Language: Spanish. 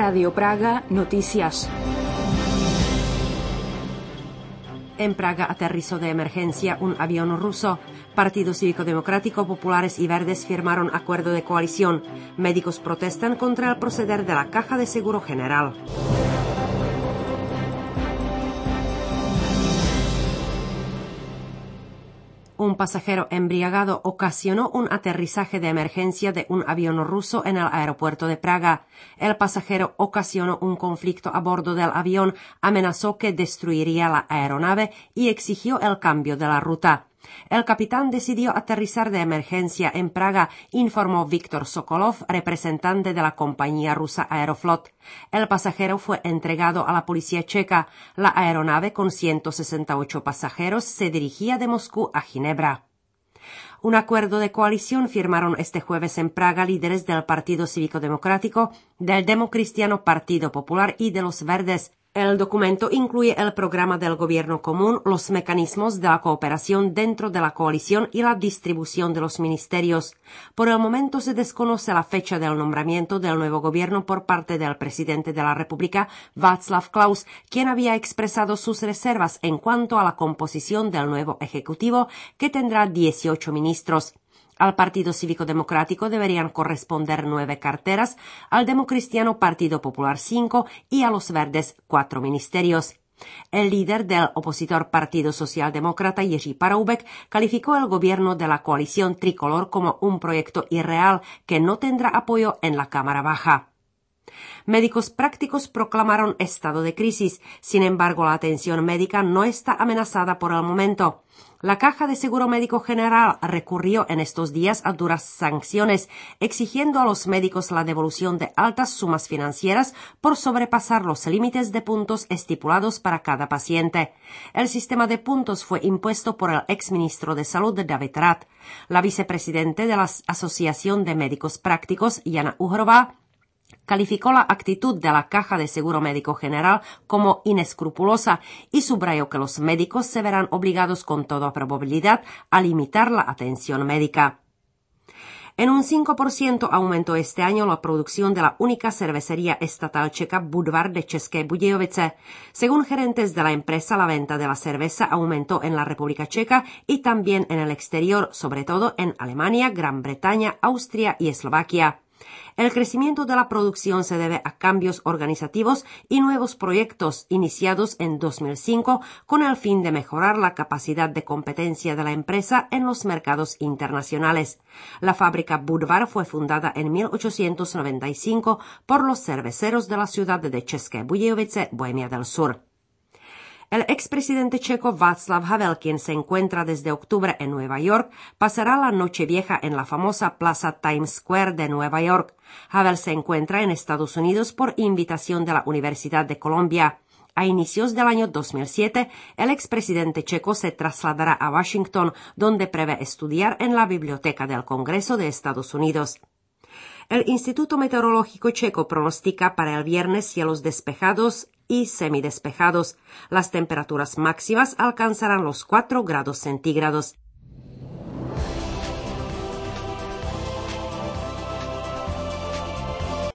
Radio Praga, noticias. En Praga aterrizó de emergencia un avión ruso. Partido Cívico Democrático, Populares y Verdes firmaron acuerdo de coalición. Médicos protestan contra el proceder de la Caja de Seguro General. Un pasajero embriagado ocasionó un aterrizaje de emergencia de un avión ruso en el aeropuerto de Praga. El pasajero ocasionó un conflicto a bordo del avión, amenazó que destruiría la aeronave y exigió el cambio de la ruta. El capitán decidió aterrizar de emergencia en Praga, informó Viktor Sokolov, representante de la compañía rusa Aeroflot. El pasajero fue entregado a la policía checa. La aeronave con 168 pasajeros se dirigía de Moscú a Ginebra. Un acuerdo de coalición firmaron este jueves en Praga líderes del Partido Cívico Democrático, del Democristiano Partido Popular y de los Verdes. El documento incluye el programa del gobierno común, los mecanismos de la cooperación dentro de la coalición y la distribución de los ministerios. Por el momento se desconoce la fecha del nombramiento del nuevo gobierno por parte del presidente de la República, Václav Klaus, quien había expresado sus reservas en cuanto a la composición del nuevo ejecutivo, que tendrá 18 ministros. Al Partido Cívico Democrático deberían corresponder 9 carteras, al Democristiano Partido Popular 5 y a los Verdes 4 ministerios. El líder del opositor Partido Socialdemócrata, Jiří Paroubek, calificó el gobierno de la coalición tricolor como un proyecto irreal que no tendrá apoyo en la Cámara Baja. Médicos prácticos proclamaron estado de crisis. Sin embargo, la atención médica no está amenazada por el momento. La Caja de Seguro Médico General recurrió en estos días a duras sanciones, exigiendo a los médicos la devolución de altas sumas financieras por sobrepasar los límites de puntos estipulados para cada paciente. El sistema de puntos fue impuesto por el exministro de Salud, David Rath. La vicepresidente de la Asociación de Médicos Prácticos, Jana Uhrová, calificó la actitud de la Caja de Seguro Médico General como inescrupulosa y subrayó que los médicos se verán obligados con toda probabilidad a limitar la atención médica. En un 5% aumentó este año la producción de la única cervecería estatal checa Budvar de České Budějovice. Según gerentes de la empresa, la venta de la cerveza aumentó en la República Checa y también en el exterior, sobre todo en Alemania, Gran Bretaña, Austria y Eslovaquia. El crecimiento de la producción se debe a cambios organizativos y nuevos proyectos iniciados en 2005 con el fin de mejorar la capacidad de competencia de la empresa en los mercados internacionales. La fábrica Budvar fue fundada en 1895 por los cerveceros de la ciudad de České Budějovice, Bohemia del Sur. El expresidente checo Václav Havel, quien se encuentra desde octubre en Nueva York, pasará la Nochevieja en la famosa Plaza Times Square de Nueva York. Havel se encuentra en Estados Unidos por invitación de la Universidad de Columbia. A inicios del año 2007, el expresidente checo se trasladará a Washington, donde prevé estudiar en la Biblioteca del Congreso de Estados Unidos. El Instituto Meteorológico checo pronostica para el viernes cielos despejados y semidespejados. Las temperaturas máximas alcanzarán los 4 grados centígrados.